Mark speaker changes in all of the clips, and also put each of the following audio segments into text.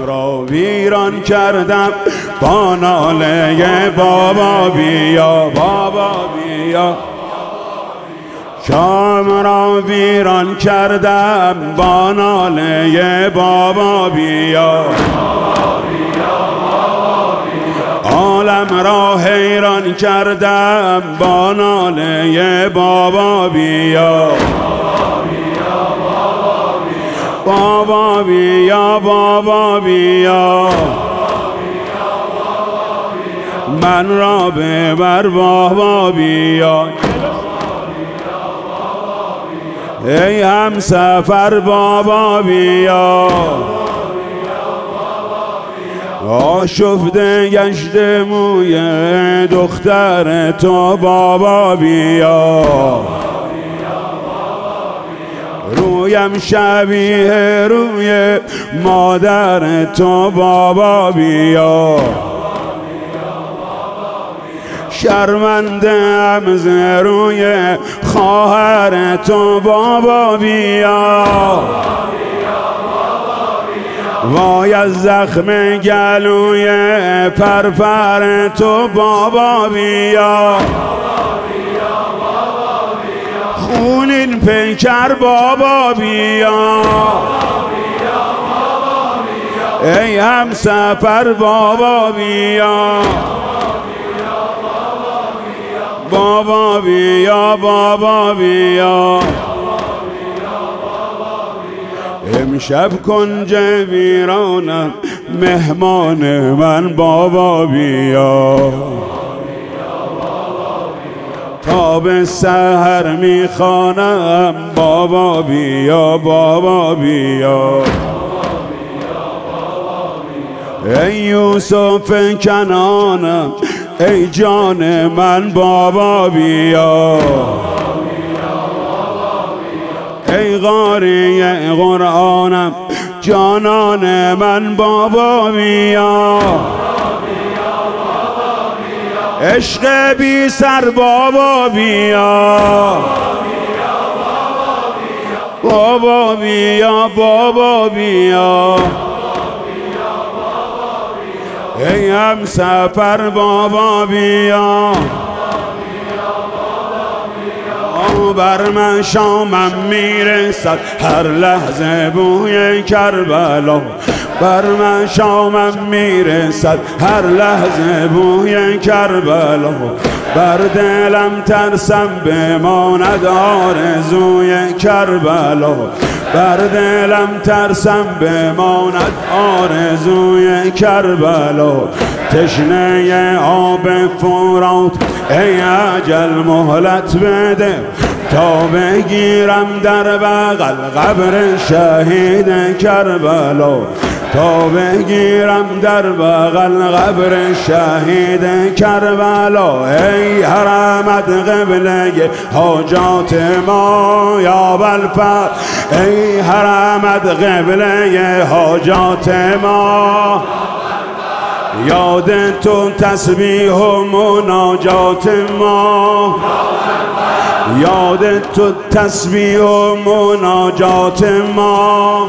Speaker 1: را ویران کردم با ناله بابا بیا بابا بیا. شام را ویران کردم با ناله بابا بیا. عالم را حیران کردم با ناله بابا بیا. بابا بیا بابا بیا. من را ببر بابا بیا. ای همسفر بابا بیا. آشفته گشته موی دختر تو بابا بیا. رویم شبیه روی مادر تو بابا بیا. شرمنده ام ز روی خواهر تو بابا بیا. وای از زخم گلوی پرپر تو بابا بیا. خونین پیکر بابا بیا. ای همسفر بابا بیا. بابا بیا بابا بیا. امشب کنج ویرانم مهمان من بابا بیا. تا به سحر میخوانم بابا بیا بابا بیا. ای یوسف کنانم ای جان من بابا بیا. ای قاری قرآنم جانان من بابا بیا. عشق بی سر بابا بیا. بابا بیا بابا بیا. ای همسفر بابا بیا. بر من شامم میرسد هر لحظه بوی کربلا. بر من شامم میرسد هر لحظه بوی کربلا. بر دلم ترسم بماند آرزوی کربلا. بر دلم ترسم بماند آرزوی کربلا. تشنه آب فرات ای اجل مهلت بده تا بگیرم در بغل قبر شهید کربلا. تا بگیرم در بغل قبر شهید کربلا. ای حرمت قبله حاجات ما یا بالفعل. ای حرمت قبله حاجات ما. یاد تو تسبیح و مناجات ما. یاد تو تسبیح و مناجات ما.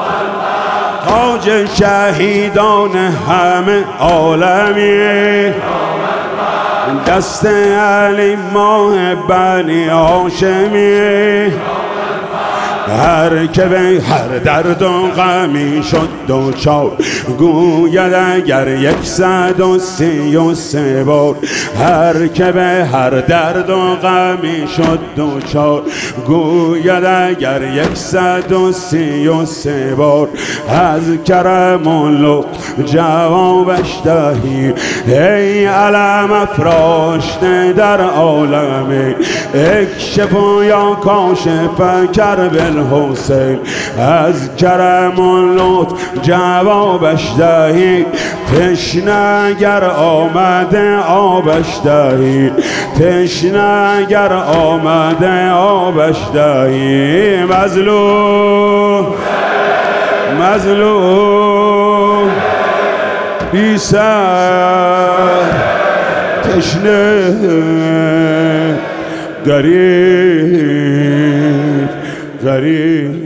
Speaker 1: تاج شهیدان همه عالمی. دست علی ماه بنی هاشمی. هر که به هر درد و غمی شد دوچار گوید اگر 133 بار. هر که به هر درد و غمی شد دوچار گوید اگر 133 بار. از کرم و لطف جوابش دهی ای علم افراشته در عالم. اکشف یا کاشف کرب الحسین. از کرم و لطف جوابش دهی. تشنه اگر آمده آبش دهی. تشنه اگر آمده آبش دهی. مظلوم مظلوم بی سر تشنه غریب غریب